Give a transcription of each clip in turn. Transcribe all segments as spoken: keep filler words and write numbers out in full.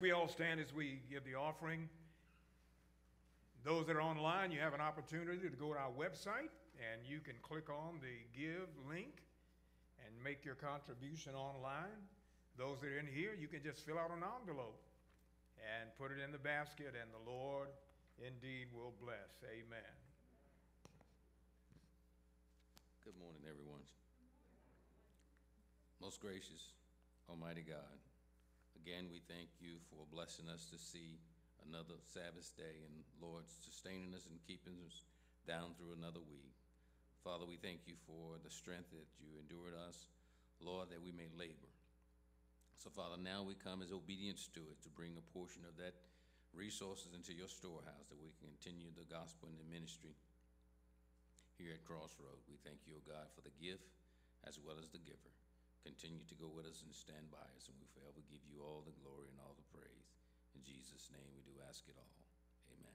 We all stand as we give the offering. Those that are online, you have an opportunity to go to our website and you can click on the give link and make your contribution online. Those that are in here, you can just fill out an envelope and put it in the basket, and the Lord indeed will bless. Amen. Good morning, everyone. Most gracious, Almighty God, again, we thank you for blessing us to see another Sabbath day, and Lord, sustaining us and keeping us down through another week. Father, we thank you for the strength that you endured us, Lord, that we may labor. So, Father, now we come as obedient stewards to bring a portion of that resources into your storehouse that we can continue the gospel and the ministry here at Crossroad. We thank you, O God, for the gift as well as the giver. Continue to go with us and stand by us, and we forever give you all the glory and all the praise. In Jesus' name we do ask it all. Amen.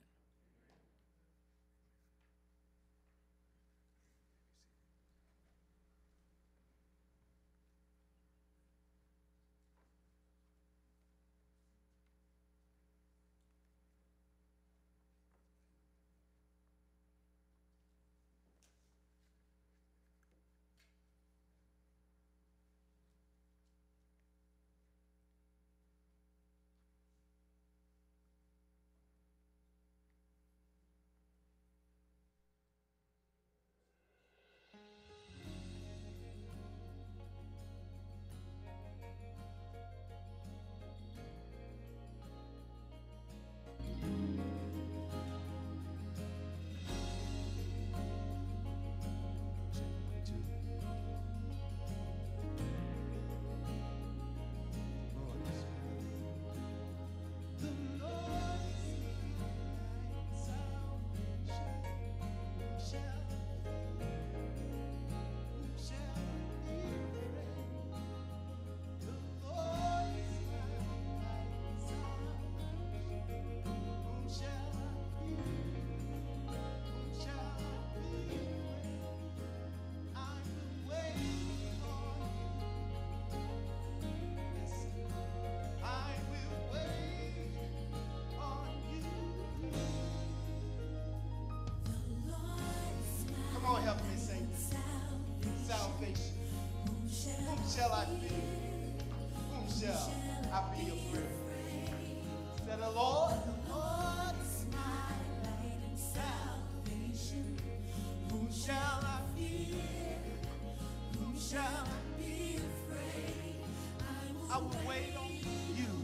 Come on, help me sing. Salvation. Whom shall I fear? Whom shall I be afraid? Said the Lord, the Lord is my light and salvation. Whom shall I fear? Whom shall I be afraid? I will wait on you.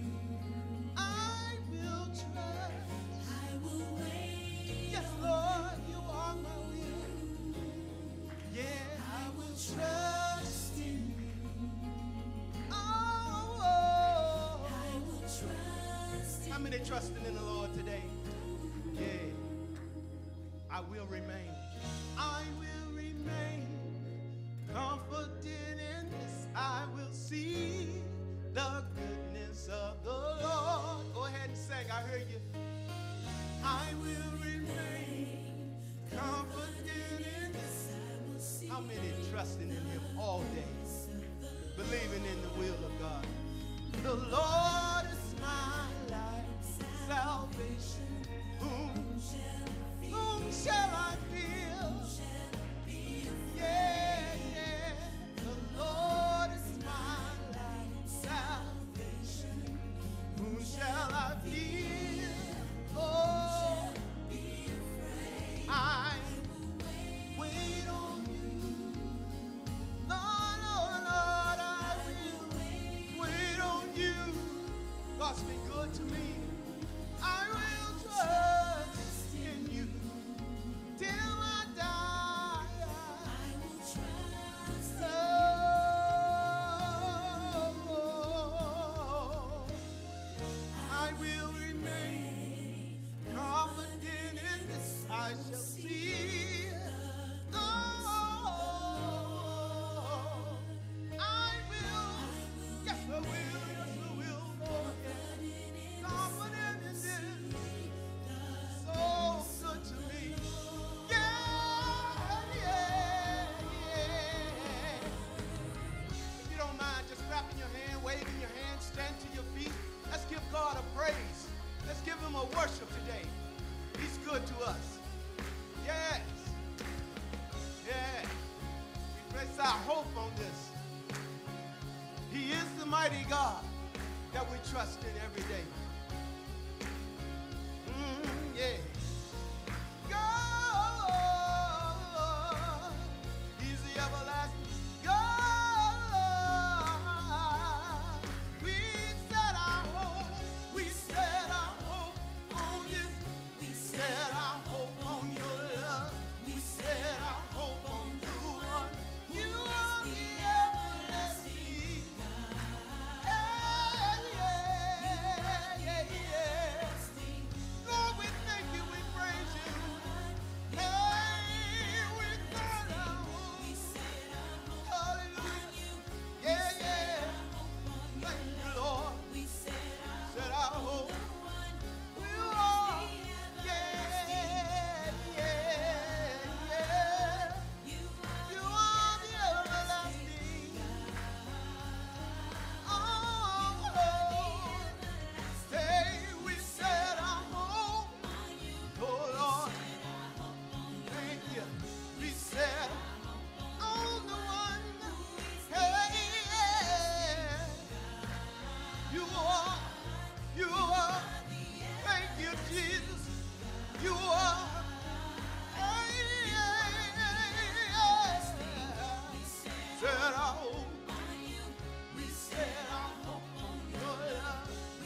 I will trust. I will wait. Yes, Lord, you are my will. Yeah, I will trust in you. Oh, oh. I will trust in. How many trusting in the Lord today? Yeah, I will remain. I will remain confident in this. I will see the goodness of the Lord. Go ahead and sing. I heard you. I will remain confident in this. How many trusting in him all day, believing in the will of God? The Lord is my life, salvation. Whom, whom shall I fear? Yeah, yeah. The Lord is my life, salvation. Whom shall I fear? Oh, I wait on you. Lord, Lord, Lord, I will wait on you. God's been good to me. I will trust in you till I die. I will trust oh, I will remain confident in this. I shall see. Oh, I will. Yes, I will. Yes, I will. Lord, yes. Confident in this. So good to me. Yeah, yeah, yeah. If you don't mind, just clapping your hand, waving your hand, stand to your feet. Let's give God worship today. He's good to us. Yes. Yes. We place our hope on this. He is the mighty God that we trust in every day. Mm, yeah. God, He's the everlasting God. We set our hope, we set our hope on you. We set our hope on your love. We set our hope on the one. You are the everlasting God. Yeah, yeah, yeah, yeah. Lord, we thank you, we praise you. Hey, we set our hope. Hallelujah. Yeah, yeah. Thank you, Lord. Set our hope. You are. Yeah, yeah, yeah. You are the everlasting. Oh, Lord. Hey, we set our hope. Oh, Lord. Thank you. We set on the one. Hey, yeah. You are. You are. Thank you, Jesus. You are. Hey, yeah, yeah, yeah. Set our hope. We set our hope on your love.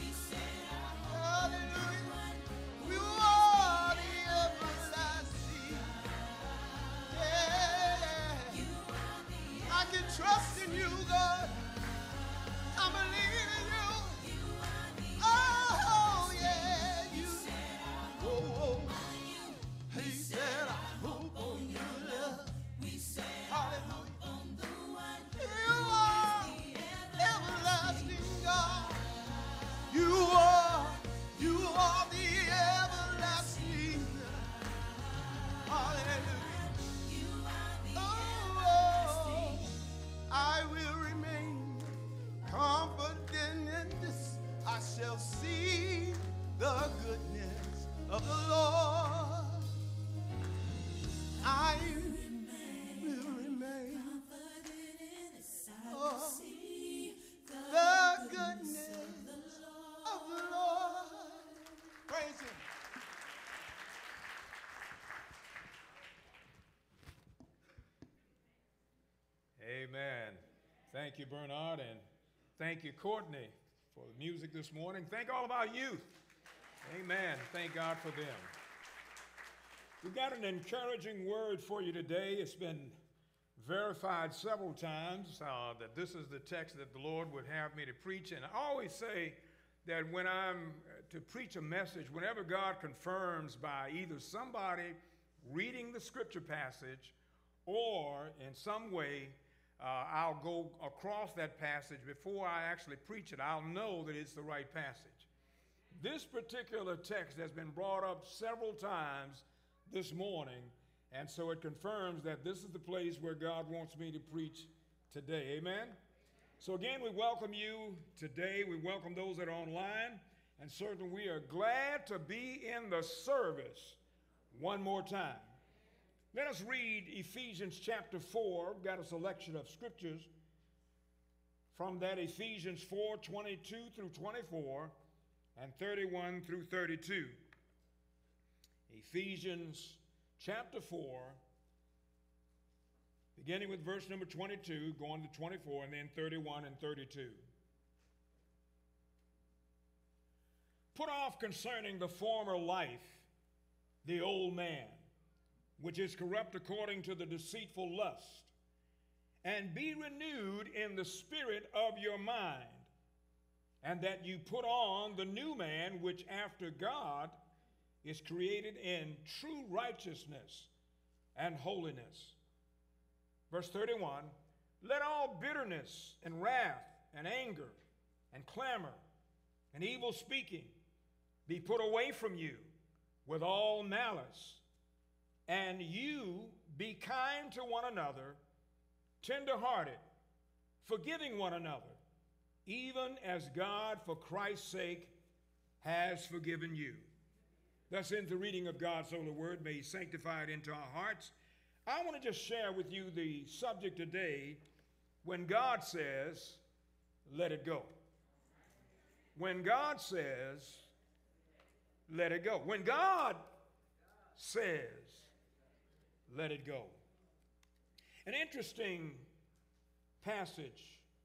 Hallelujah. You are the everlasting. Yeah. I can trust in you, God. I believe in you. Oh, yeah. You. Oh, oh. He said, I hope on your love. Hallelujah. You are everlasting God. You are, you are the everlasting. Hallelujah. Oh, I will remain confident in this. I shall see the goodness of the Lord. I will remain. Oh, the goodness of the Lord. Praise Him. Amen. Thank you, Bernard, and thank you, Courtney, for the music this morning. Thank all of our youth. Amen. Thank God for them. We've got an encouraging word for you today. It's been verified several times uh, that this is the text that the Lord would have me to preach. And I always say that when I'm to preach a message, whenever God confirms by either somebody reading the scripture passage or in some way uh, I'll go across that passage before I actually preach it, I'll know that it's the right passage. This particular text has been brought up several times this morning, and so it confirms that this is the place where God wants me to preach today. Amen? So again, we welcome you today. We welcome those that are online, and certainly we are glad to be in the service one more time. Let us read Ephesians chapter four. We've got a selection of scriptures from that, Ephesians four, twenty-two through twenty-four, and thirty-one through thirty-two. Ephesians chapter four, beginning with verse number twenty-two, going to twenty-four, and then thirty-one and thirty-two. Put off concerning the former life the old man, which is corrupt according to the deceitful lust, and be renewed in the spirit of your mind, and that you put on the new man, which after God is created in true righteousness and holiness. Verse thirty-one, let all bitterness and wrath and anger and clamor and evil speaking be put away from you with all malice, and you be kind to one another, tender-hearted, forgiving one another, even as God for Christ's sake has forgiven you. Thus ends the reading of God's holy word. May he sanctify it into our hearts. I want to just share with you the subject today, when God says, let it go. When God says, let it go. When God says, let it go. An interesting passage,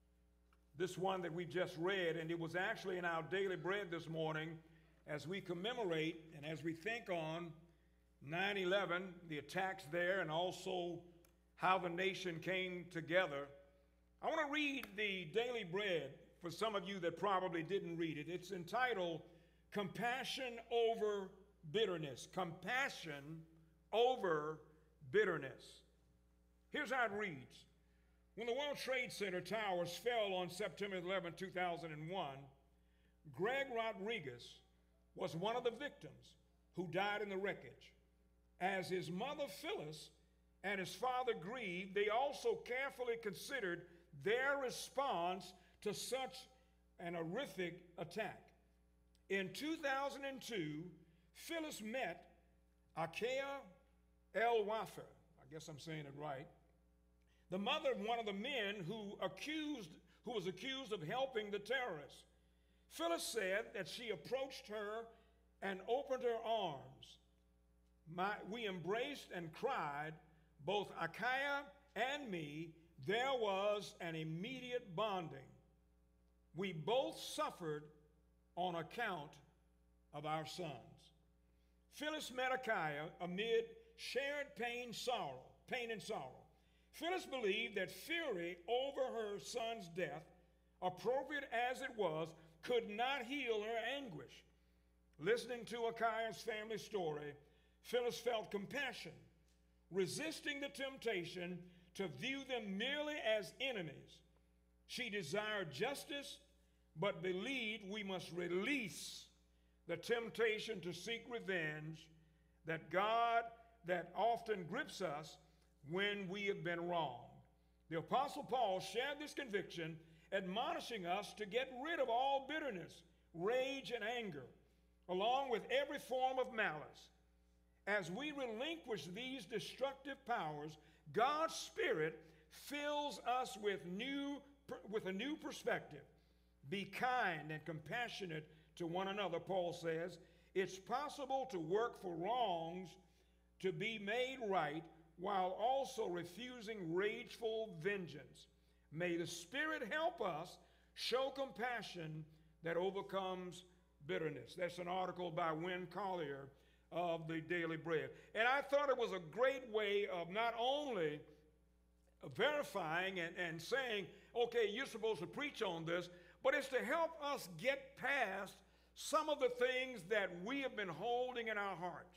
this one that we just read, and it was actually in our daily bread this morning as we commemorate and as we think on nine eleven, the attacks there, and also how the nation came together. I want to read the daily bread for some of you that probably didn't read it. It's entitled Compassion Over Bitterness. Compassion Over Bitterness. Here's how it reads. When the World Trade Center towers fell on September eleventh, two thousand one, Greg Rodriguez was one of the victims who died in the wreckage. As his mother Phyllis and his father grieved, they also carefully considered their response to such an horrific attack. In two thousand two, Phyllis met Akaya El-Wafer, I guess I'm saying it right, the mother of one of the men who accused, who was accused of helping the terrorists. Phyllis said that she approached her and opened her arms. My, we embraced and cried, both Akaya and me. There was an immediate bonding. We both suffered on account of our sons. Phyllis met Akaya amid shared pain, sorrow, pain and sorrow. Phyllis believed that fury over her son's death, appropriate as it was, could not heal her anguish. Listening to Akaya's family story, Phyllis felt compassion, resisting the temptation to view them merely as enemies. She desired justice, but believed we must release the temptation to seek revenge that God that often grips us when we have been wronged. The Apostle Paul shared this conviction, admonishing us to get rid of all bitterness, rage, and anger, along with every form of malice. As we relinquish these destructive powers, God's Spirit fills us with new, with a new perspective. Be kind and compassionate to one another, Paul says. It's possible to work for wrongs to be made right while also refusing rageful vengeance. May the Spirit help us show compassion that overcomes bitterness. That's an article by Win Collier of the Daily Bread. And I thought it was a great way of not only verifying and, and saying, okay, you're supposed to preach on this, but it's to help us get past some of the things that we have been holding in our hearts.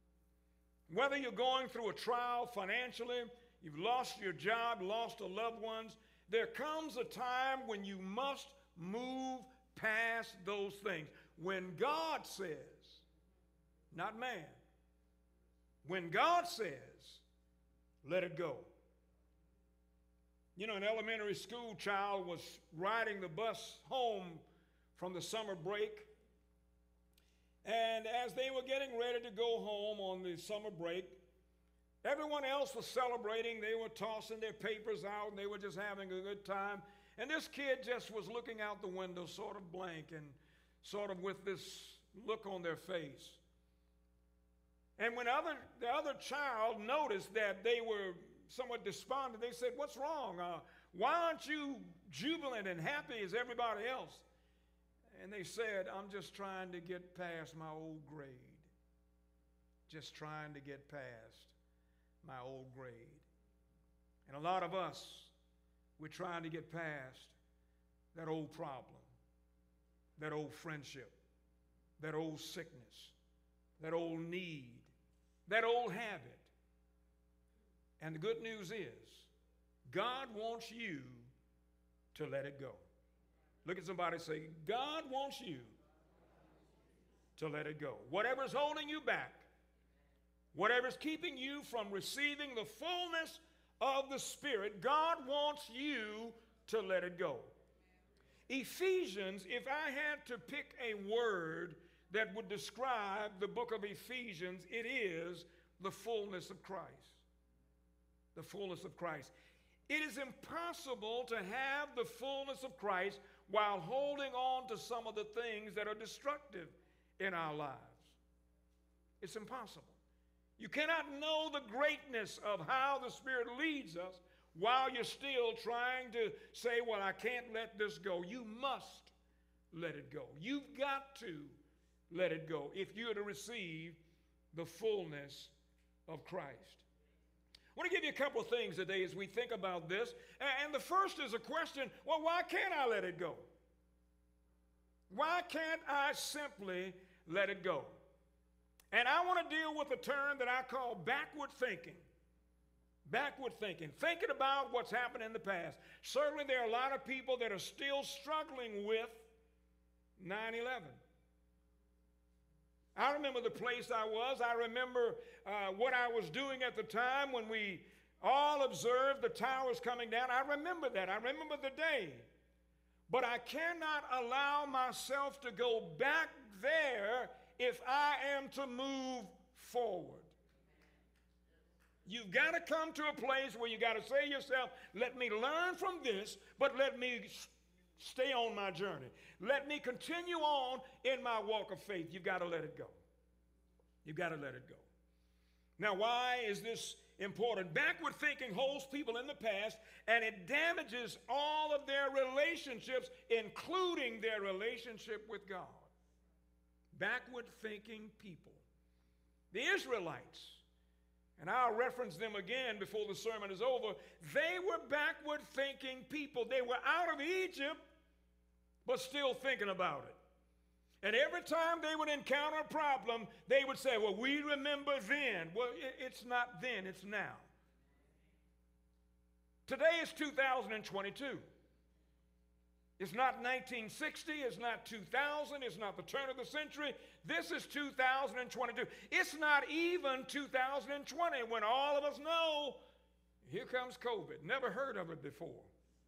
Whether you're going through a trial financially, you've lost your job, lost a loved ones, there comes a time when you must move past those things. When God says, not man, when God says, let it go. You know, an elementary school child was riding the bus home from the summer break, and as they were getting ready to go home on the summer break, everyone else was celebrating. They were tossing their papers out, and they were just having a good time. And this kid just was looking out the window, sort of blank and sort of with this look on their face. And when other, the other child noticed that they were somewhat despondent, they said, what's wrong? Uh, why aren't you jubilant and happy as everybody else? And they said, I'm just trying to get past my old grade. Just trying to get past my old grade. And a lot of us, we're trying to get past that old problem, that old friendship, that old sickness, that old need, that old habit. And the good news is, God wants you to let it go. Look at somebody and say, God wants you to let it go. Whatever's holding you back, whatever's keeping you from receiving the fullness of the Spirit, God wants you to let it go. Ephesians, if I had to pick a word that would describe the book of Ephesians, it is the fullness of Christ. The fullness of Christ. It is impossible to have the fullness of Christ while holding on to some of the things that are destructive in our lives. It's impossible. You cannot know the greatness of how the Spirit leads us while you're still trying to say, well, I can't let this go. You must let it go. You've got to let it go if you're to receive the fullness of Christ. I want to give you a couple of things today as we think about this. And the first is a question, well, why can't I let it go? Why can't I simply let it go? And I want to deal with a term that I call backward thinking. Backward thinking. Thinking about what's happened in the past. Certainly there are a lot of people that are still struggling with nine eleven. I remember the place I was. I remember uh, what I was doing at the time when we all observed the towers coming down. I remember that. I remember the day. But I cannot allow myself to go back there if I am to move forward. You've got to come to a place where you got to say to yourself, let me learn from this, but let me stay on my journey. Let me continue on in my walk of faith. You've got to let it go. You've got to let it go. Now, why is this important? Backward thinking holds people in the past, and it damages all of their relationships, including their relationship with God. Backward thinking people. The Israelites, and I'll reference them again before the sermon is over, they were backward thinking people. They were out of Egypt, but still thinking about it. And every time they would encounter a problem, they would say, well, we remember then. Well, it's not then, it's now. Today is two thousand twenty-two. It's not nineteen sixty, it's not two thousand, it's not the turn of the century. This is two thousand twenty-two. It's not even two thousand twenty when all of us know, here comes COVID. Never heard of it before.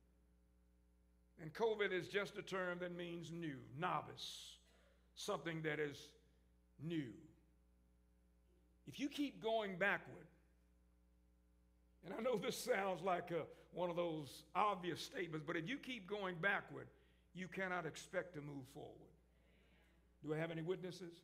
And COVID is just a term that means new, novice, something that is new. If you keep going backward, and I know this sounds like a, one of those obvious statements, but if you keep going backward, you cannot expect to move forward. Do I have any witnesses?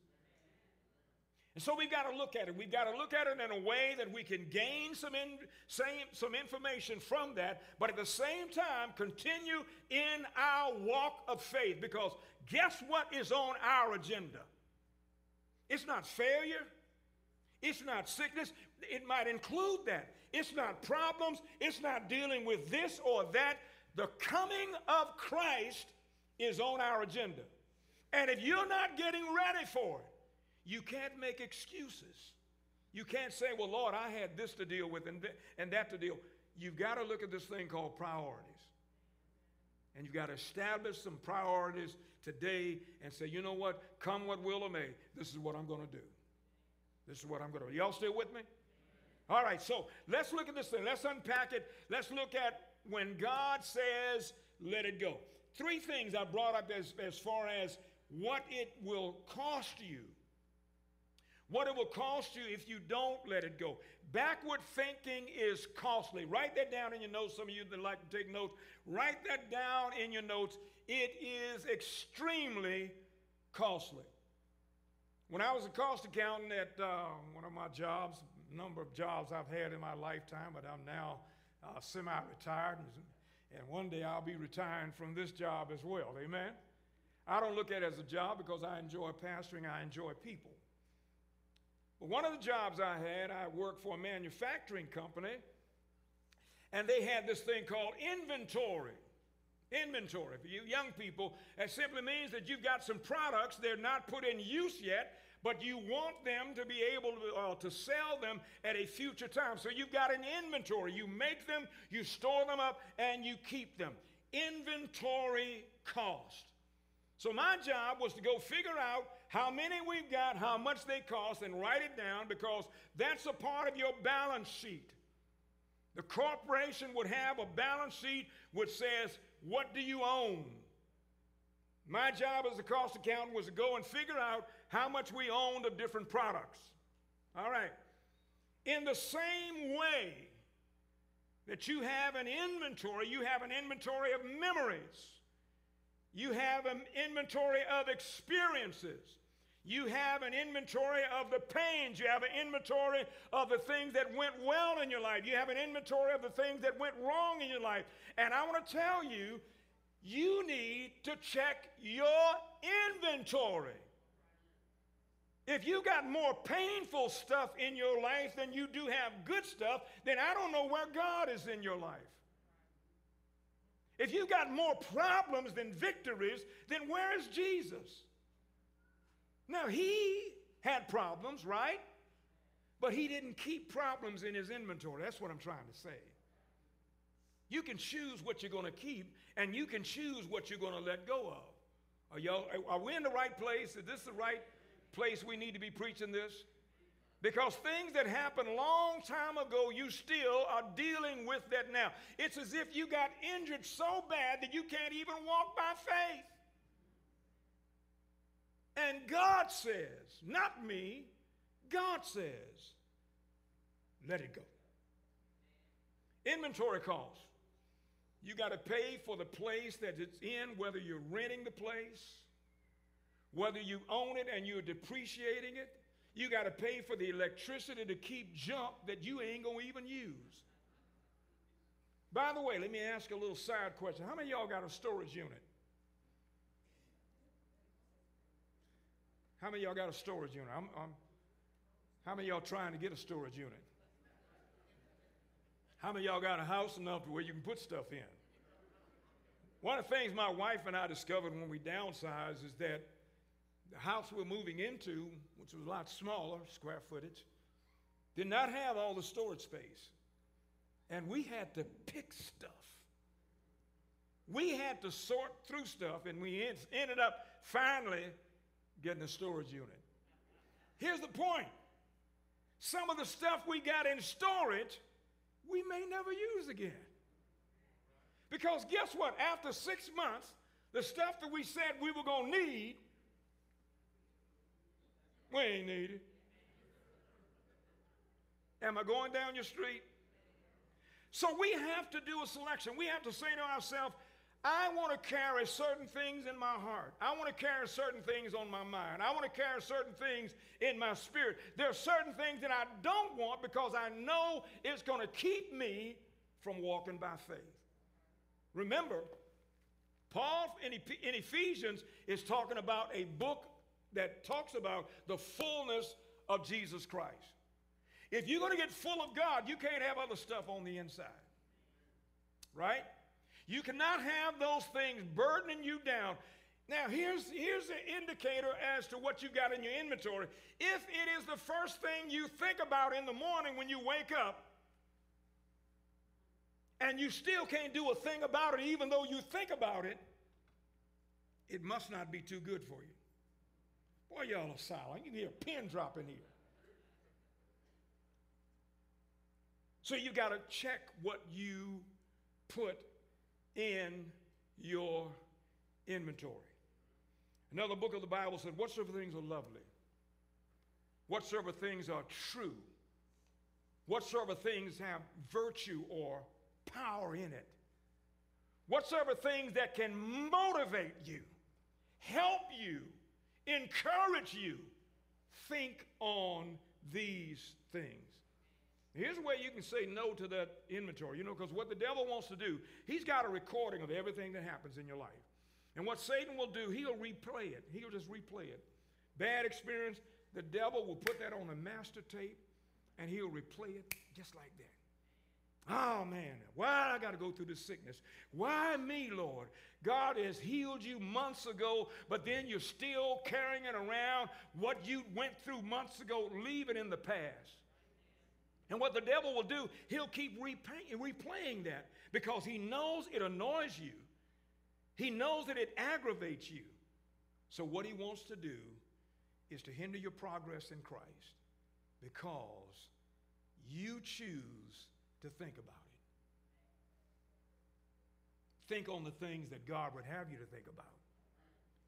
And so we've got to look at it. We've got to look at it in a way that we can gain some, in, same, some information from that, but at the same time continue in our walk of faith. Because guess what is on our agenda? It's not failure. It's not sickness. It might include that. It's not problems. It's not dealing with this or that. The coming of Christ is on our agenda. And if you're not getting ready for it, you can't make excuses. You can't say, well, Lord, I had this to deal with and, th- and that to deal. You've got to look at this thing called priorities. And you've got to establish some priorities today and say, you know what? Come what will or may, this is what I'm going to do. This is what I'm going to do. Y'all still with me? All right, so let's look at this thing. Let's unpack it. Let's look at when God says, let it go. Three things I brought up as, as far as what it will cost you. What it will cost you if you don't let it go. Backward thinking is costly. Write that down in your notes. Some of you that like to take notes, write that down in your notes. It is extremely costly. When I was a cost accountant at uh, one of my jobs, a number of jobs I've had in my lifetime, but I'm now uh, semi-retired, and one day I'll be retiring from this job as well. Amen? I don't look at it as a job because I enjoy pastoring, I enjoy people. But one of the jobs I had, I worked for a manufacturing company, and they had this thing called inventory. Inventory. For you young people, that simply means that you've got some products, they're not put in use yet, but you want them to be able to, uh, to sell them at a future time. So you've got an inventory. You make them, you store them up, and you keep them. Inventory cost. So my job was to go figure out how many we've got, how much they cost, and write it down, because that's a part of your balance sheet. The corporation would have a balance sheet which says, what do you own? My job as a cost accountant was to go and figure out how much we owned of different products. All right. In the same way that you have an inventory, you have an inventory of memories. You have an inventory of experiences. You have an inventory of the pains. You have an inventory of the things that went well in your life. You have an inventory of the things that went wrong in your life. And I want to tell you, you need to check your inventory. If you got more painful stuff in your life than you do have good stuff, then I don't know where God is in your life. If you've got more problems than victories, then where is Jesus? Now, he had problems, right? But he didn't keep problems in his inventory. That's what I'm trying to say. You can choose what you're going to keep, and you can choose what you're going to let go of. Are, y'all, are we in the right place? Is this the right place we need to be preaching this? Because things that happened a long time ago, you still are dealing with that now. It's as if you got injured so bad that you can't even walk by faith. And God says, not me, God says, let it go. Inventory costs. You got to pay for the place that it's in, whether you're renting the place, whether you own it and you're depreciating it. You got to pay for the electricity to keep junk that you ain't going to even use. By the way, let me ask a little side question. How many of y'all got a storage unit? How many of y'all got a storage unit? I'm, I'm, how many of y'all trying to get a storage unit? How many of y'all got a house enough where you can put stuff in? One of the things my wife and I discovered when we downsized is that the house we're moving into, which was a lot smaller, square footage, did not have all the storage space. And we had to pick stuff. We had to sort through stuff, and we en- ended up finally getting a storage unit. Here's the point. Some of the stuff we got in storage, we may never use again. Because guess what? After six months, the stuff that we said we were going to need, we ain't need it. Am I going down your street? So we have to do a selection. We have to say to ourselves, I want to carry certain things in my heart. I want to carry certain things on my mind. I want to carry certain things in my spirit. There are certain things that I don't want because I know it's going to keep me from walking by faith. Remember, Paul in Ephesians is talking about a book that talks about the fullness of Jesus Christ. If you're going to get full of God, you can't have other stuff on the inside. Right? You cannot have those things burdening you down. Now, here's, here's an indicator as to what you got in your inventory. If it is the first thing you think about in the morning when you wake up, and you still can't do a thing about it even though you think about it, it must not be too good for you. Boy, y'all are silent. You can hear a pin drop in here. So you got to check what you put in your inventory. Another book of the Bible said, whatsoever things are lovely, whatsoever things are true, whatsoever things have virtue or power in it, whatsoever things that can motivate you, help you, encourage you, think on these things. Here's a way you can say no to that inventory, you know, because what the devil wants to do, he's got a recording of everything that happens in your life. And what Satan will do, he'll replay it. He'll just replay it. Bad experience, the devil will put that on a master tape, and he'll replay it just like that. Oh, man, why I got to go through this sickness? Why me, Lord? God has healed you months ago, but then you're still carrying it around what you went through months ago, leave it in the past. And what the devil will do, he'll keep repay- replaying that because he knows it annoys you. He knows that it aggravates you. So what he wants to do is to hinder your progress in Christ because you choose to think about it. Think on the things that God would have you to think about.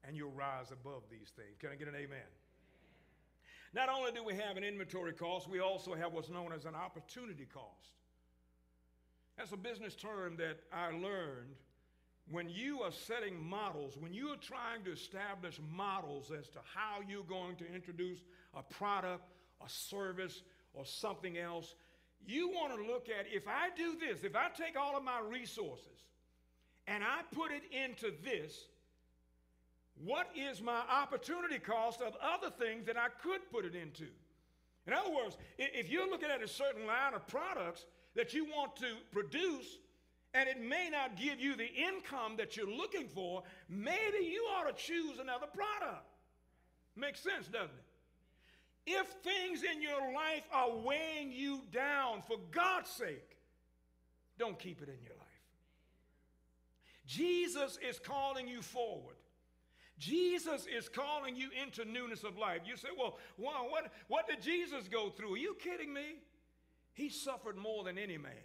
and you'll rise above these things. Can I get an amen? Not only do we have an inventory cost, we also have what's known as an opportunity cost. That's a business term that I learned when you are setting models, when you are trying to establish models as to how you're going to introduce a product, a service, or something else. You want to look at, if I do this, if I take all of my resources and I put it into this, what is my opportunity cost of other things that I could put it into? In other words, if you're looking at a certain line of products that you want to produce, and it may not give you the income that you're looking for, maybe you ought to choose another product. Makes sense, doesn't it? If things in your life are weighing you down, for God's sake, don't keep it in your life. Jesus is calling you forward. Jesus is calling you into newness of life. You say, well, wow, what, what did Jesus go through? Are you kidding me? He suffered more than any man.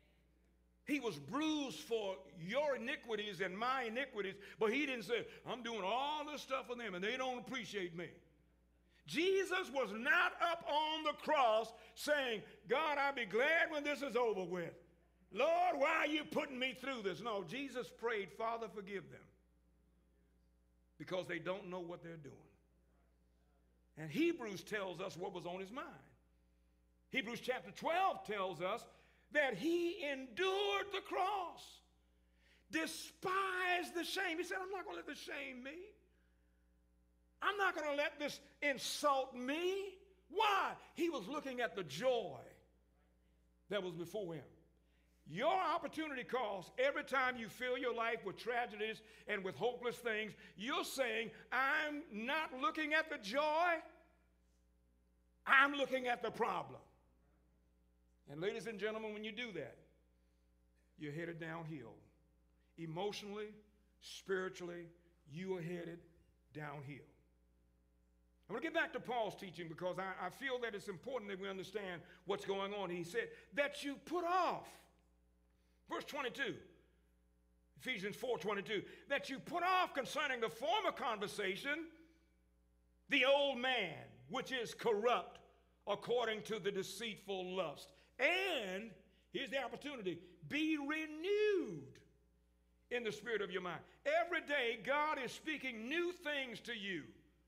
He was bruised for your iniquities and my iniquities, but he didn't say, I'm doing all this stuff for them and they don't appreciate me. Jesus was not up on the cross saying, God, I'll be glad when this is over with. Lord, why are you putting me through this? No, Jesus prayed, Father, forgive them, because they don't know what they're doing. And Hebrews tells us what was on his mind. Hebrews chapter twelve tells us that he endured the cross, despised the shame. He said, I'm not going to let this shame me. I'm not going to let this insult me. Why? He was looking at the joy that was before him. Your opportunity cost, every time you fill your life with tragedies and with hopeless things, you're saying, I'm not looking at the joy, I'm looking at the problem. And ladies and gentlemen, when you do that, you're headed downhill. Emotionally, spiritually, you are headed downhill. I'm going to get back to Paul's teaching because I, I feel that it's important that we understand what's going on. He said, that you put off, verse twenty-two, Ephesians four twenty-two, that you put off concerning the former conversation, the old man, which is corrupt according to the deceitful lust. And, here's the opportunity, be renewed in the spirit of your mind. Every day, God is speaking new things to you.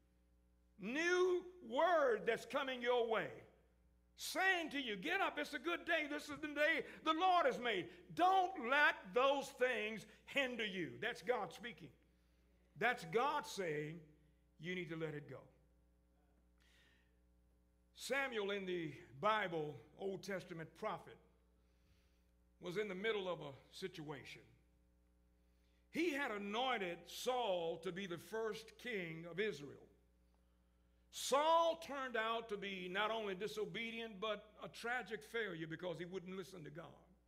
New word that's coming your way. Saying to you, get up, it's a good day. This is the day the Lord has made. Don't let those things hinder you. That's God speaking. That's God saying, you need to let it go. Samuel in the Bible, Old Testament prophet, was in the middle of a situation. He had anointed Saul to be the first king of Israel. Saul turned out to be not only disobedient, but a tragic failure because he wouldn't listen to God.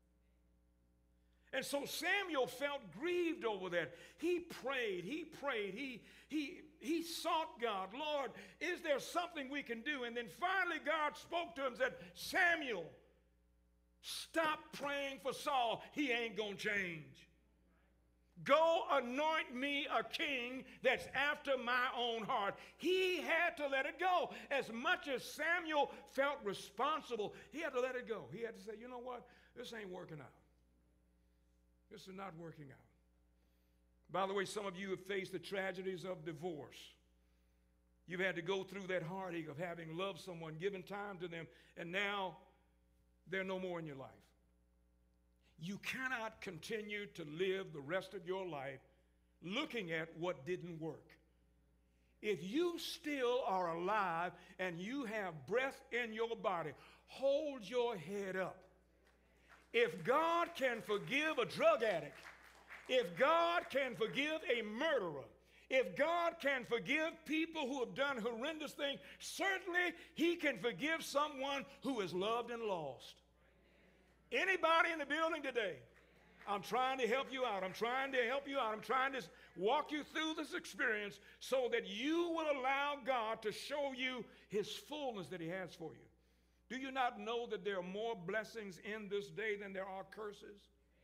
And so Samuel felt grieved over that. He prayed, he prayed, he, he, he sought God. Lord, is there something we can do? And then finally God spoke to him and said, Samuel, stop praying for Saul. He ain't going to change. Go anoint me a king that's after my own heart. He had to let it go. As much as Samuel felt responsible, he had to let it go. He had to say, you know what? This ain't working out. This is not working out. By the way, some of you have faced the tragedies of divorce. You've had to go through that heartache of having loved someone, given time to them, and now they're no more in your life. You cannot continue to live the rest of your life looking at what didn't work. If you still are alive and you have breath in your body, hold your head up. If God can forgive a drug addict, if God can forgive a murderer, if God can forgive people who have done horrendous things, certainly he can forgive someone who is loved and lost. Anybody in the building today, I'm trying to help you out. I'm trying to help you out. I'm trying to walk you through this experience so that you will allow God to show you his fullness that he has for you. Do you not know that there are more blessings in this day than there are curses?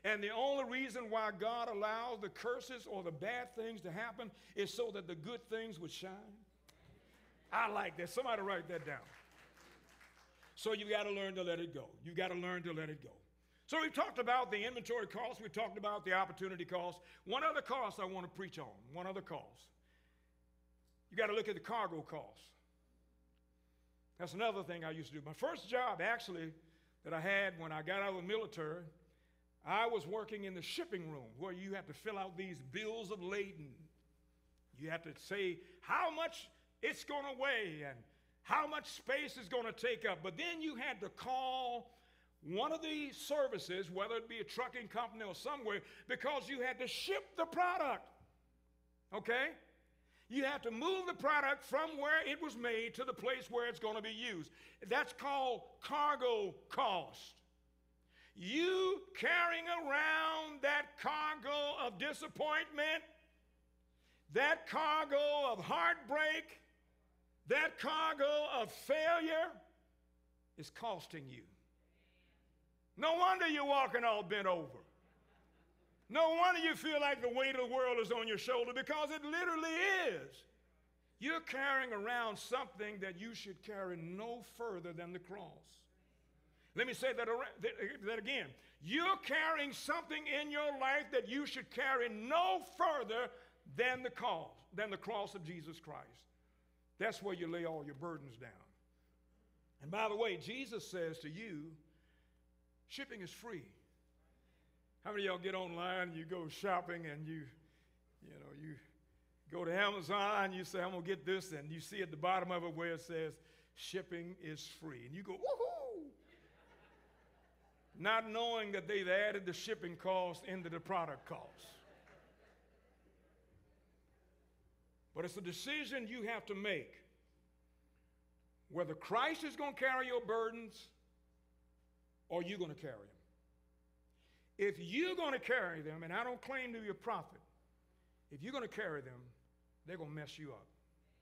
And the only reason why God allows the curses or the bad things to happen is so that the good things would shine. I like that. Somebody write that down. So you got to learn to let it go. You got to learn to let it go. So we've talked about the inventory cost. We talked about the opportunity cost. One other cost I want to preach on. One other cost. You got to look at the cargo cost. That's another thing I used to do. My first job, actually, that I had when I got out of the military, I was working in the shipping room where you have to fill out these bills of lading. You have to say how much it's going to weigh and how much space it's going to take up. But then you had to call one of the services, whether it be a trucking company or somewhere, because you had to ship the product. Okay? You have to move the product from where it was made to the place where it's going to be used. That's called cargo cost. You carrying around that cargo of disappointment, that cargo of heartbreak, that cargo of failure is costing you. No wonder you're walking all bent over. No wonder you feel like the weight of the world is on your shoulder, because it literally is. You're carrying around something that you should carry no further than the cross. Let me say that, that again. You're carrying something in your life that you should carry no further than the cross, than the cross of Jesus Christ. That's where you lay all your burdens down. And by the way, Jesus says to you, shipping is free. How many of y'all get online and you go shopping and you, you know, you go to Amazon and you say, I'm going to get this, and you see at the bottom of it where it says, shipping is free. And you go, woohoo! Not knowing that they've added the shipping cost into the product cost. But it's a decision you have to make. Whether Christ is going to carry your burdens or you're going to carry them. If you're going to carry them, and I don't claim to be a prophet, if you're going to carry them, they're going to mess you up.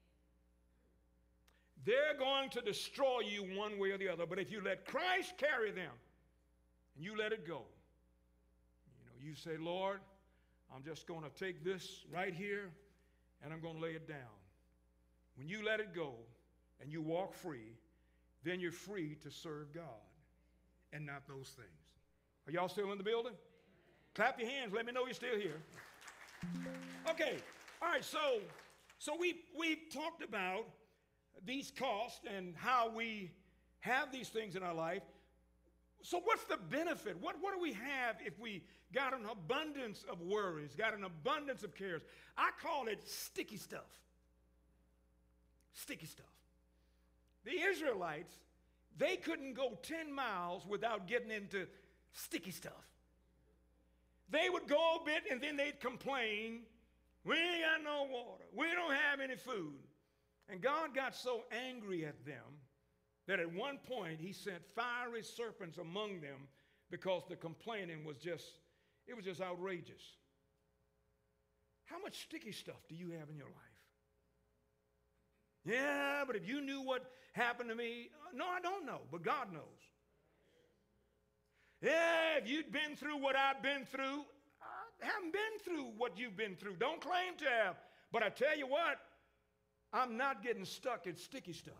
They're going to destroy you one way or the other. But if you let Christ carry them, and you let it go, you know, you say, Lord, I'm just going to take this right here, and I'm going to lay it down. When you let it go, and you walk free, then you're free to serve God, and not those things. Are y'all still in the building? Clap your hands. Let me know you're still here. Okay. All right. So, so we we've talked about these costs and how we have these things in our life. So, what's the benefit? What what do we have if we got an abundance of worries, got an abundance of cares? I call it sticky stuff. Sticky stuff. The Israelites, they couldn't go ten miles without getting into sticky stuff. They would go a bit and then they'd complain, we ain't got no water, we don't have any food. And God got so angry at them that at one point he sent fiery serpents among them because the complaining was just, it was just outrageous. How much sticky stuff do you have in your life? Yeah, but if you knew what happened to me, no, I don't know, but God knows. Yeah, if you'd been through what I've been through, I haven't been through what you've been through. Don't claim to have. But I tell you what, I'm not getting stuck in sticky stuff.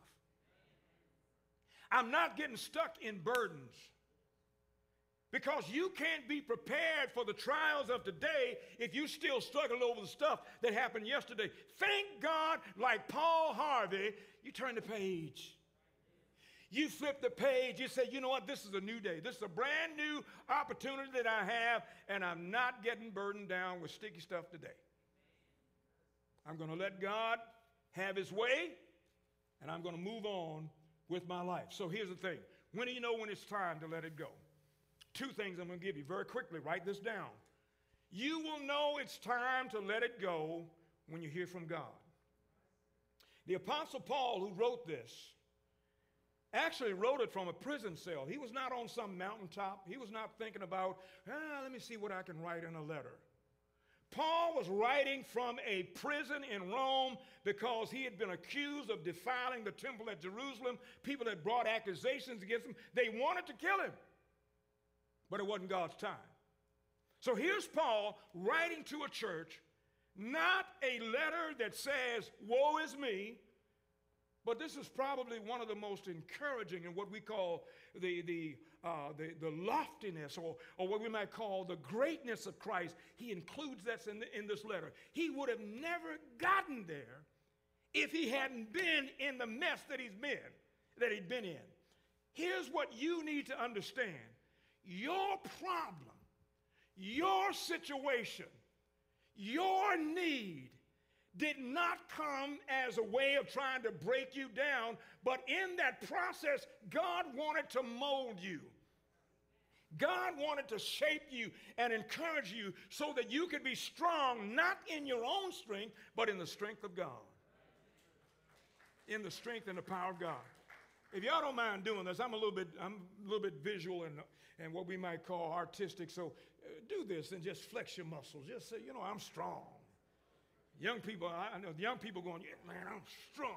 I'm not getting stuck in burdens. Because you can't be prepared for the trials of today if you still struggle over the stuff that happened yesterday. Thank God, like Paul Harvey, you turn the page. You flip the page, you say, you know what, this is a new day. This is a brand new opportunity that I have, and I'm not getting burdened down with sticky stuff today. I'm going to let God have his way, and I'm going to move on with my life. So here's the thing. When do you know when it's time to let it go? Two things I'm going to give you very quickly. Write this down. You will know it's time to let it go when you hear from God. The Apostle Paul, who wrote this, actually wrote it from a prison cell. He was not on some mountaintop. He was not thinking about, ah, let me see what I can write in a letter. Paul was writing from a prison in Rome because he had been accused of defiling the temple at Jerusalem. People had brought accusations against him. They wanted to kill him. But it wasn't God's time. So here's Paul writing to a church, not a letter that says, woe is me, but this is probably one of the most encouraging and what we call the, the, uh, the, the loftiness or, or what we might call the greatness of Christ. He includes that in, the, in this letter. He would have never gotten there if he hadn't been in the mess that he's been, that he'd been in. Here's what you need to understand. Your problem, your situation, your need did not come as a way of trying to break you down, but in that process, God wanted to mold you. God wanted to shape you and encourage you so that you could be strong, not in your own strength, but in the strength of God. In the strength and the power of God. If y'all don't mind doing this, I'm a little bit, I'm a little bit visual and, and what we might call artistic, so uh, do this and just flex your muscles. Just say, you know, I'm strong. Young people, I know young people going, yeah, man, I'm strong.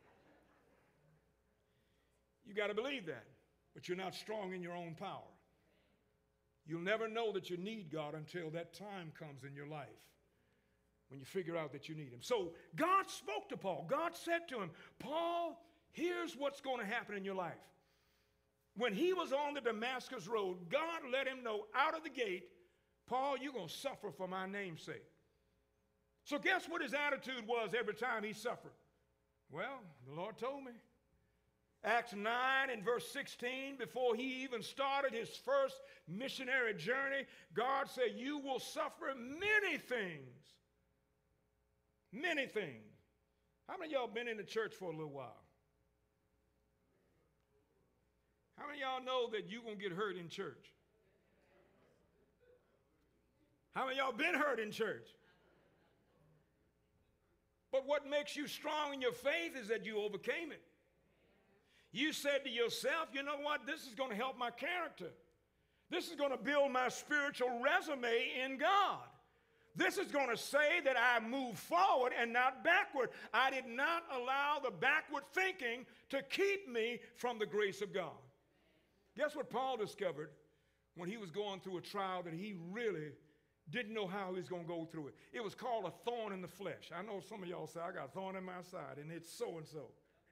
You got to believe that, but you're not strong in your own power. You'll never know that you need God until that time comes in your life, when you figure out that you need him. So God spoke to Paul. God said to him, Paul, here's what's going to happen in your life. When he was on the Damascus road, God let him know out of the gate, Paul, you're going to suffer for my name's sake. So guess what his attitude was every time he suffered? Well, the Lord told me. Acts nine and verse sixteen, before he even started his first missionary journey, God said, you will suffer many things. Many things. How many of y'all been in the church for a little while? How many of y'all know that you're going to get hurt in church? How many of y'all been hurt in church? But what makes you strong in your faith is that you overcame it. You said to yourself, you know what? This is going to help my character. This is going to build my spiritual resume in God. This is going to say that I move forward and not backward. I did not allow the backward thinking to keep me from the grace of God. Guess what Paul discovered when he was going through a trial that he really didn't know how he was going to go through it? It was called a thorn in the flesh. I know some of y'all say, I got a thorn in my side, and it's so-and-so.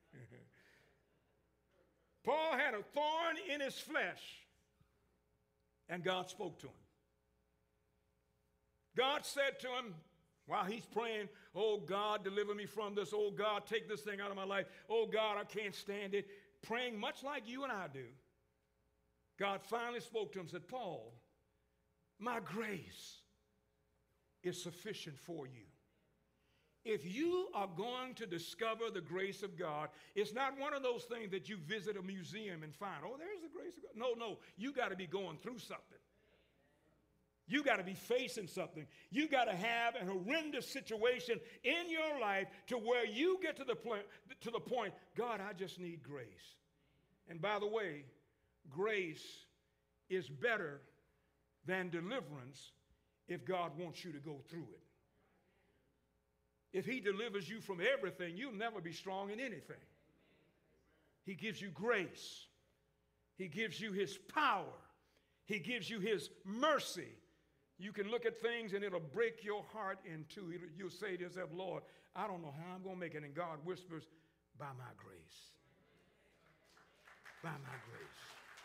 Paul had a thorn in his flesh, and God spoke to him. God said to him, while he's praying, oh, God, deliver me from this. Oh, God, take this thing out of my life. Oh, God, I can't stand it. Praying much like you and I do. God finally spoke to him and said, Paul, my grace is sufficient for you. If you are going to discover the grace of God, it's not one of those things that you visit a museum and find, oh, there's the grace of God. No, no, you got to be going through something. You got to be facing something. You got to have a horrendous situation in your life to where you get to the point, to the point, God, I just need grace. And by the way, grace is better than deliverance if God wants you to go through it. If he delivers you from everything, you'll never be strong in anything. He gives you grace. He gives you his power. He gives you his mercy. You can look at things and it'll break your heart in two. You'll say to yourself, Lord, I don't know how I'm going to make it. And God whispers, by my grace. By my grace.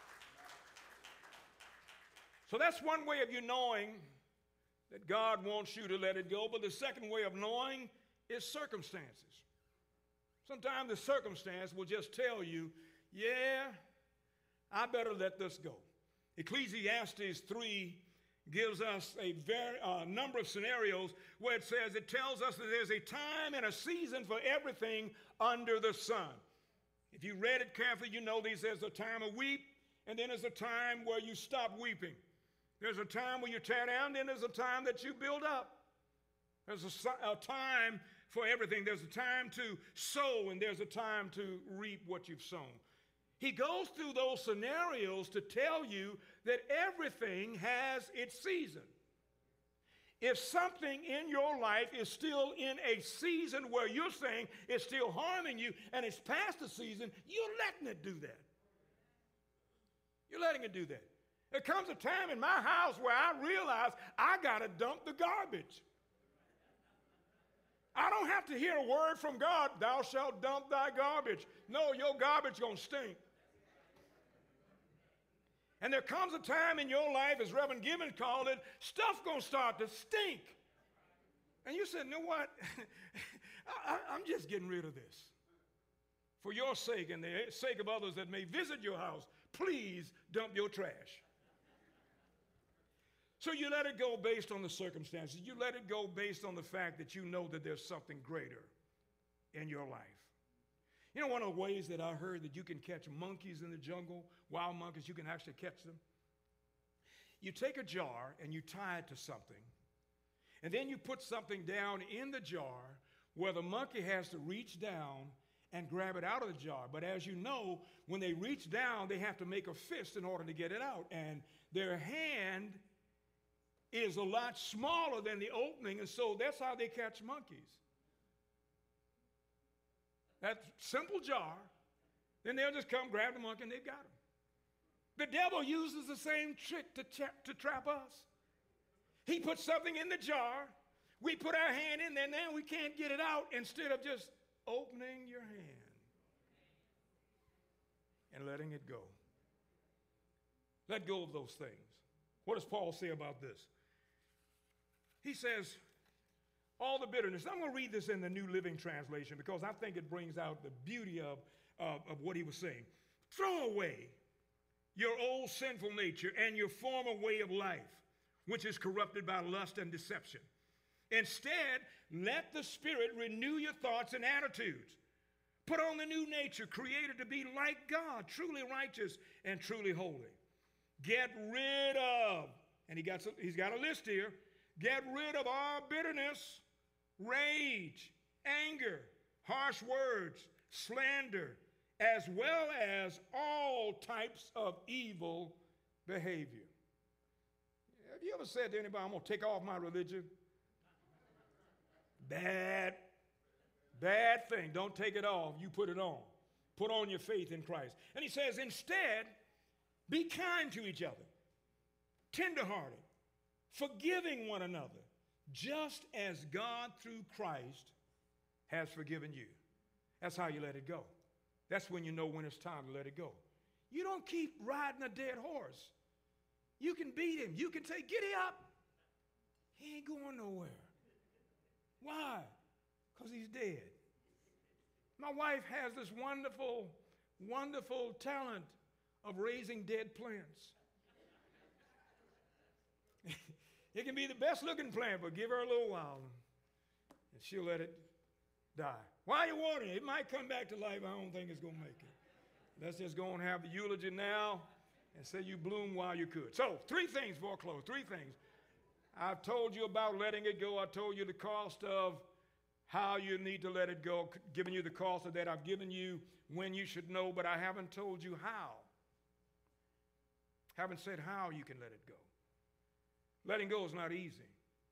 So that's one way of you knowing that God wants you to let it go. But the second way of knowing is circumstances. Sometimes the circumstance will just tell you, yeah, I better let this go. Ecclesiastes three gives us a very uh, number of scenarios where it says, it tells us that there's a time and a season for everything under the sun. If you read it carefully, you know there's a time of weep, and then there's a time where you stop weeping. There's a time where you tear down, then there's a time that you build up. There's a, a time for everything. There's a time to sow, and there's a time to reap what you've sown. He goes through those scenarios to tell you that everything has its season. If something in your life is still in a season where you're saying it's still harming you and it's past the season, you're letting it do that. You're letting it do that. There comes a time in my house where I realize I got to dump the garbage. I don't have to hear a word from God, thou shalt dump thy garbage. No, your garbage going to stink. And there comes a time in your life, as Reverend Gibbons called it, stuff going to start to stink. And you said, you know what? I, I, I'm just getting rid of this. For your sake and the sake of others that may visit your house, please dump your trash. So you let it go based on the circumstances. You let it go based on the fact that you know that there's something greater in your life. You know, one of the ways that I heard that you can catch monkeys in the jungle, wild monkeys, you can actually catch them. You take a jar and you tie it to something, and then you put something down in the jar where the monkey has to reach down and grab it out of the jar. But as you know, when they reach down, they have to make a fist in order to get it out. And their hand is a lot smaller than the opening, and so that's how they catch monkeys. That simple jar, then they'll just come grab the monkey and they've got him. The devil uses the same trick to, tra- to trap us. He puts something in the jar, we put our hand in there, now we can't get it out instead of just opening your hand and letting it go. Let go of those things. What does Paul say about this? He says, all the bitterness. I'm going to read this in the New Living Translation because I think it brings out the beauty of, of, of what he was saying. Throw away your old sinful nature and your former way of life, which is corrupted by lust and deception. Instead, let the Spirit renew your thoughts and attitudes. Put on the new nature, created to be like God, truly righteous and truly holy. Get rid of, and he got, he's got a list here, get rid of all bitterness, rage, anger, harsh words, slander, as well as all types of evil behavior. Have you ever said to anybody, I'm going to take off my religion? Bad, bad thing. Don't take it off. You put it on. Put on your faith in Christ. And he says, instead, be kind to each other, tenderhearted, forgiving one another, just as God through Christ has forgiven you. That's how you let it go. That's when you know when it's time to let it go. You don't keep riding a dead horse. You can beat him. You can say, giddy up. He ain't going nowhere. Why? Because he's dead. My wife has this wonderful, wonderful talent of raising dead plants. It can be the best looking plant, but give her a little while and she'll let it die. Why are you watering it? It might come back to life. I don't think it's going to make it. Let's just go and have the eulogy now and say you bloom while you could. So, three things before I close. Three things. I've told you about letting it go. I told you the cost of how you need to let it go, given you the cost of that. I've given you when you should know, but I haven't told you how. Haven't said how you can let it go. Letting go is not easy.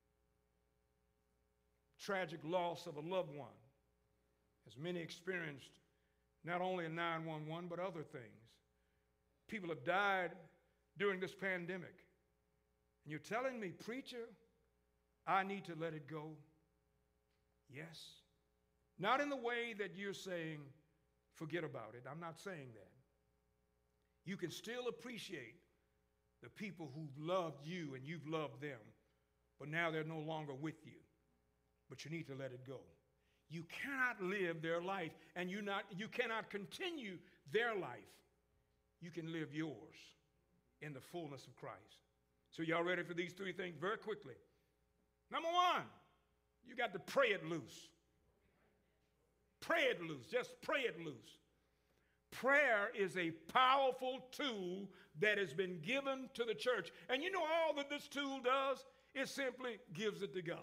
Tragic loss of a loved one, as many experienced, not only in nine one one, but other things. People have died during this pandemic. And you're telling me, preacher, I need to let it go? Yes. Not in the way that you're saying, forget about it. I'm not saying that. You can still appreciate the people who've loved you and you've loved them, but now they're no longer with you. But you need to let it go. You cannot live their life, and you, not, you cannot continue their life. You can live yours in the fullness of Christ. So y'all ready for these three things very quickly? Number one, you got to pray it loose. Pray it loose. Just pray it loose. Prayer is a powerful tool that has been given to the church. And you know all that this tool does? It simply gives it to God.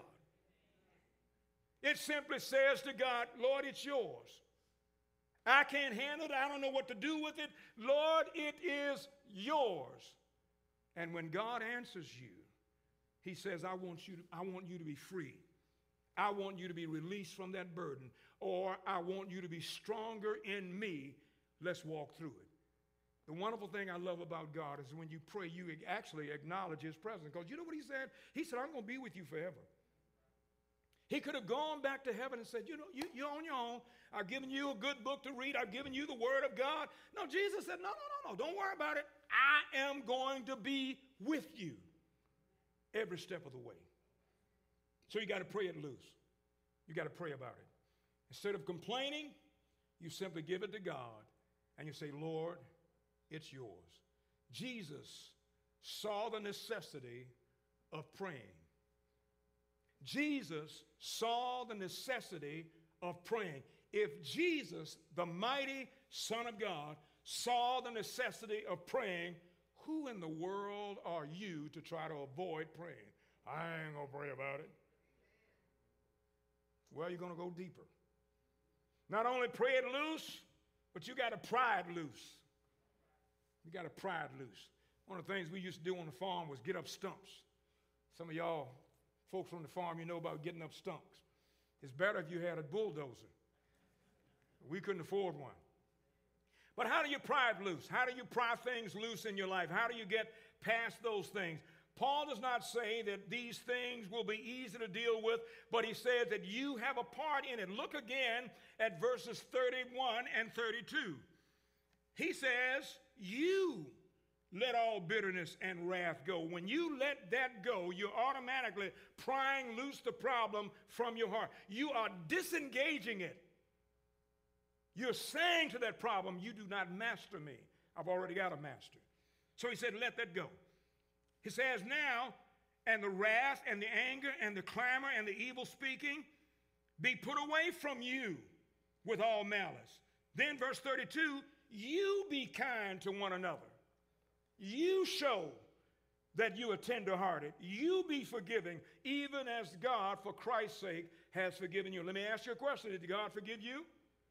It simply says to God, Lord, it's yours. I can't handle it. I don't know what to do with it. Lord, it is yours. And when God answers you, he says, I want you to, I want you to be free. I want you to be released from that burden. Or I want you to be stronger in me. Let's walk through it. The wonderful thing I love about God is when you pray, you actually acknowledge his presence. Because you know what he said? He said, I'm going to be with you forever. He could have gone back to heaven and said, you know, you, you're on your own. I've given you a good book to read. I've given you the word of God. No, Jesus said, no, no, no, no. Don't worry about it. I am going to be with you every step of the way. So you got to pray it loose. You got to pray about it. Instead of complaining, you simply give it to God and you say, Lord, it's yours. Jesus saw the necessity of praying. Jesus saw the necessity of praying. If Jesus, the mighty Son of God, saw the necessity of praying, who in the world are you to try to avoid praying? I ain't going to pray about it. Well, you're going to go deeper. Not only pray it loose, but you got to pry it loose. You got to pry it loose. One of the things we used to do on the farm was get up stumps. Some of y'all folks on the farm, you know about getting up stumps. It's better if you had a bulldozer. We couldn't afford one. But how do you pry it loose? How do you pry things loose in your life? How do you get past those things? Paul does not say that these things will be easy to deal with, but he says that you have a part in it. Look again at verses thirty-one and thirty-two. He says, you let all bitterness and wrath go. When you let that go, you're automatically prying loose the problem from your heart. You are disengaging it. You're saying to that problem, you do not master me. I've already got a master. So he said, let that go. He says now, and the wrath and the anger and the clamor and the evil speaking be put away from you with all malice. Then verse thirty-two, you be kind to one another. You show that you are tenderhearted. You be forgiving, even as God, for Christ's sake, has forgiven you. Let me ask you a question. Did God forgive you?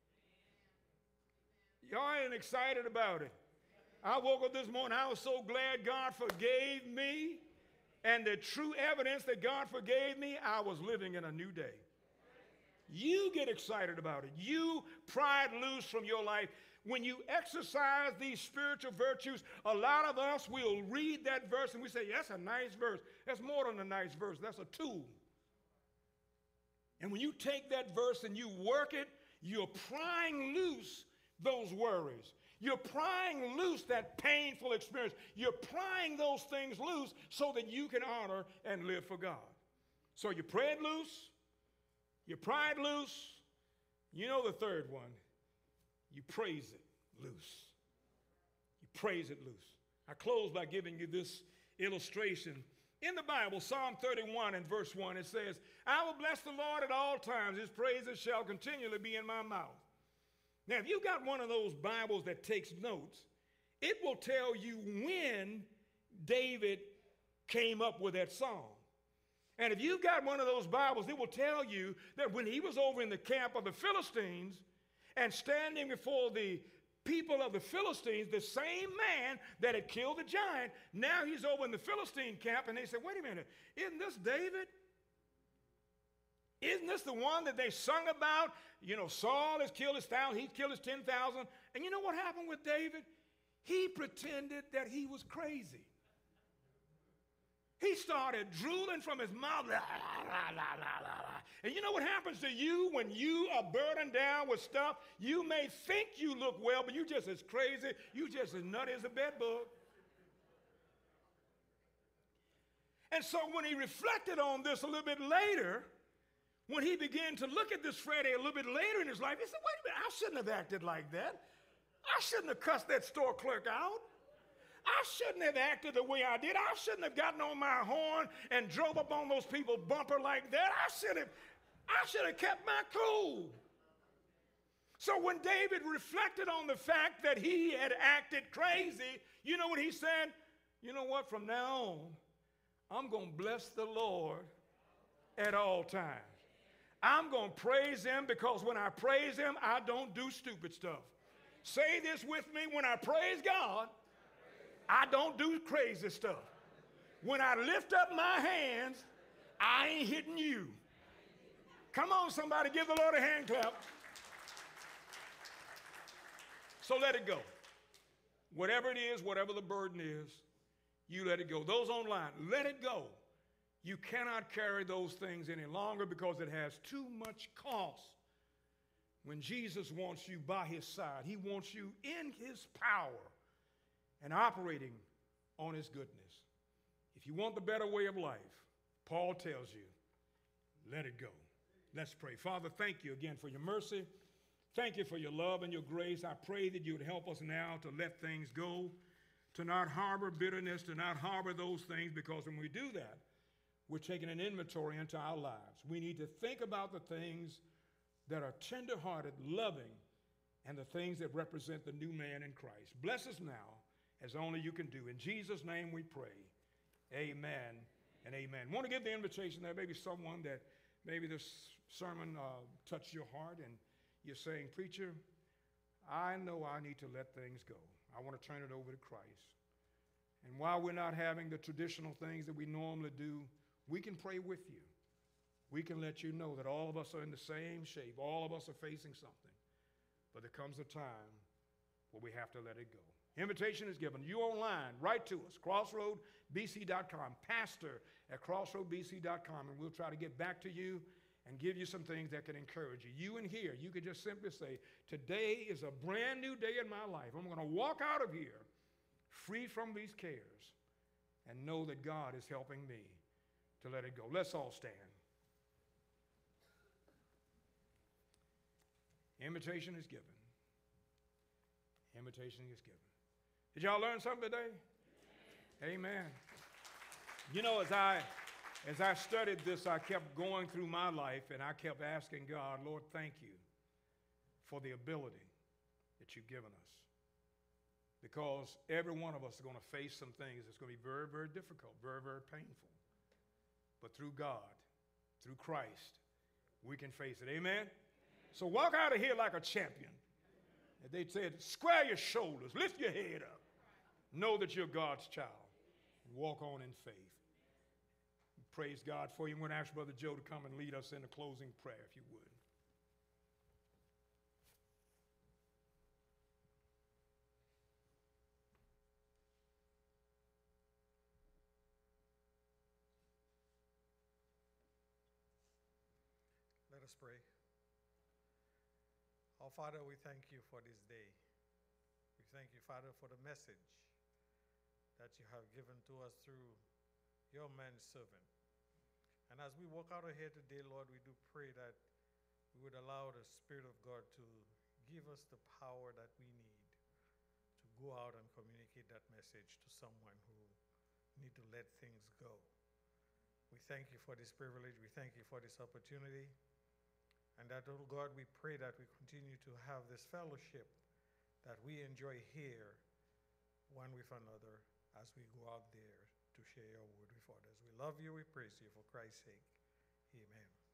Y'all ain't excited about it. I woke up this morning, I was so glad God forgave me. And the true evidence that God forgave me, I was living in a new day. You get excited about it. You pry it loose from your life. When you exercise these spiritual virtues, a lot of us will read that verse and we say, yeah, that's a nice verse. That's more than a nice verse. That's a tool. And when you take that verse and you work it, you're prying loose those worries. You're prying loose that painful experience. You're prying those things loose so that you can honor and live for God. So you pray it loose. You pry it loose. You know the third one. You praise it loose. You praise it loose. I close by giving you this illustration. In the Bible, Psalm thirty-one and verse one, it says, I will bless the Lord at all times. His praises shall continually be in my mouth. Now, if you've got one of those Bibles that takes notes, it will tell you when David came up with that song. And if you've got one of those Bibles, it will tell you that when he was over in the camp of the Philistines and standing before the people of the Philistines, the same man that had killed the giant, now he's over in the Philistine camp, and they said, wait a minute, isn't this David? Isn't this the one that they sung about? You know, Saul has killed his thousand, he's killed his ten thousand. And you know what happened with David? He pretended that he was crazy. He started drooling from his mouth. La, la, la, la, la. And you know what happens to you when you are burdened down with stuff? You may think you look well, but you're just as crazy. You just as nutty as a bedbug. And so when he reflected on this a little bit later, when he began to look at this Freddie a little bit later in his life, he said, wait a minute, I shouldn't have acted like that. I shouldn't have cussed that store clerk out. I shouldn't have acted the way I did. I shouldn't have gotten on my horn and drove up on those people's bumper like that. I should have, I should have kept my cool. So when David reflected on the fact that he had acted crazy, you know what he said? You know what? From now on, I'm going to bless the Lord at all times. I'm going to praise him because when I praise him, I don't do stupid stuff. Say this with me. When I praise God, I don't do crazy stuff. When I lift up my hands, I ain't hitting you. Come on, somebody, give the Lord a hand clap. So let it go. Whatever it is, whatever the burden is, you let it go. Those online, let it go. You cannot carry those things any longer because it has too much cost. When Jesus wants you by his side, he wants you in his power and operating on his goodness. If you want the better way of life, Paul tells you, let it go. Let's pray. Father, thank you again for your mercy. Thank you for your love and your grace. I pray that you would help us now to let things go, to not harbor bitterness, to not harbor those things, because when we do that, we're taking an inventory into our lives. We need to think about the things that are tender-hearted, loving, and the things that represent the new man in Christ. Bless us now as only you can do. In Jesus' name we pray. Amen and amen. Want to give the invitation there, maybe someone that maybe this sermon uh, touched your heart and you're saying, preacher, I know I need to let things go. I want to turn it over to Christ. And while we're not having the traditional things that we normally do, we can pray with you. We can let you know that all of us are in the same shape. All of us are facing something. But there comes a time where we have to let it go. Invitation is given. You online, write to us, crossroad b c dot com, pastor at crossroad b c dot com, and we'll try to get back to you and give you some things that can encourage you. You in here, you could just simply say, today is a brand new day in my life. I'm going to walk out of here free from these cares and know that God is helping me to let it go. Let's all stand. Invitation is given. Invitation is given. Did y'all learn something today? Amen. You know, as I as I studied this, I kept going through my life and I kept asking God, Lord, thank you for the ability that you've given us. Because every one of us is going to face some things that's going to be very, very difficult, very, very painful. But through God, through Christ, we can face it. Amen? So walk out of here like a champion. And they said, square your shoulders, lift your head up. Know that you're God's child. Walk on in faith. Praise God for you. I'm going to ask Brother Joe to come and lead us in a closing prayer, if you would. Let us pray. Our Father, we thank you for this day. We thank you, Father, for the message that you have given to us through your manservant. And as we walk out of here today, Lord, we do pray that we would allow the Spirit of God to give us the power that we need to go out and communicate that message to someone who need to let things go. We thank you for this privilege. We thank you for this opportunity. And that, oh God, we pray that we continue to have this fellowship that we enjoy here one with another as we go out there to share your word with others. We love you, we praise you for Christ's sake. Amen.